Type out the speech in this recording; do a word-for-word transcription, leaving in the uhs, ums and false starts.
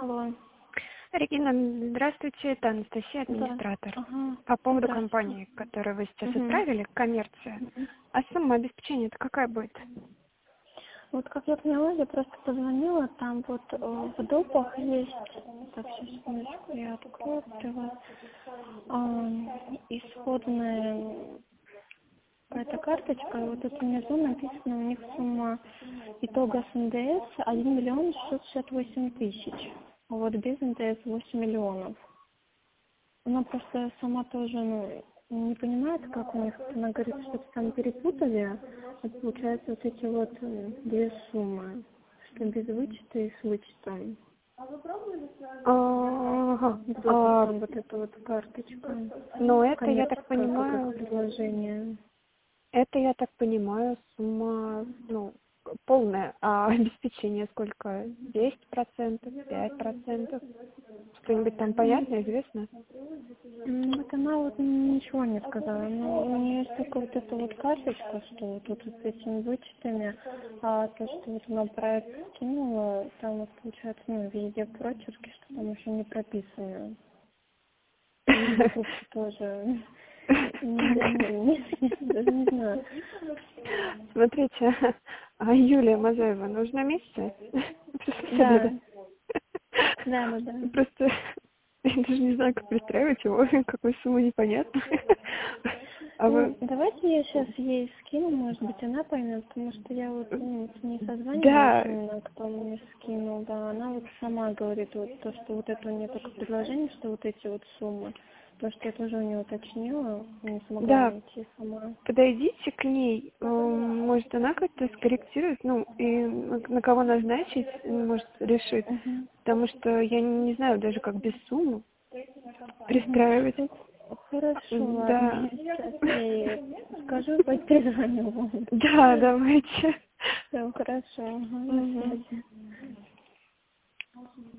Алло. Регина, здравствуйте, это Анастасия, Да. администратор. Ага. По поводу Здравствуйте. компании, которую вы сейчас Мгм. отправили, коммерция. Мгм. А сумма обеспечения это какая будет? Вот как я поняла, я просто позвонила, там вот э, в допах есть, так, сейчас, секундочку, я открою для вас, а, исходная какая-то карточка, и вот тут внизу написано, у них сумма итога с эн дэ эс один миллион шестьсот шестьдесят восемь тысяч, а вот без эн дэ эс восемь миллионов. Она просто сама тоже, ну, не понимает, как у них, она говорит, что-то там перепутали, вот получается вот эти вот э, две суммы, что без вычета и с вычетом. Ага. Вот, вот, вот А, там вот эта вот карточка, но это, я так коммерческая, как их понимаю, предложение. это, я так понимаю, сумма, ну, полная. А обеспечение сколько? десять процентов, пять процентов? Что-нибудь там понятно, известно? Ну, вот она вот ничего не сказала. Ну, у нее есть только вот эта вот карточка, что вот тут вот с этими вычетами, а то, что вот она проект скинула, там вот получается, ну, везде прочерки, что там еще не прописано. И закрутки тоже. Я не- не- даже не знаю. Смотрите, а Юлия Мазаева нужна месяца? Да, да, да, да. Просто я даже не знаю, как пристраивать его, какой суммы непонятно. А Ну, вы... давайте я сейчас ей скину, может быть, она поймет, потому что я вот ну, с ней созванивалась, Да, именно кто мне скинул, да, она вот сама говорит, вот то, что вот это у нее только предложение, что вот эти вот суммы, потому что я тоже у нее уточнила, не смогла да, найти сама. подойдите к ней, м, может, она как-то скорректирует, ну, и на на кого назначить, может, решит, Угу. потому что я не знаю даже, как без суммы Угу. пристраивать. Ну, хорошо, ладно, Да. я сейчас ей скажу, пойти перезвоню вам. Да, давайте. Все, хорошо, ага, на Мгм. связи.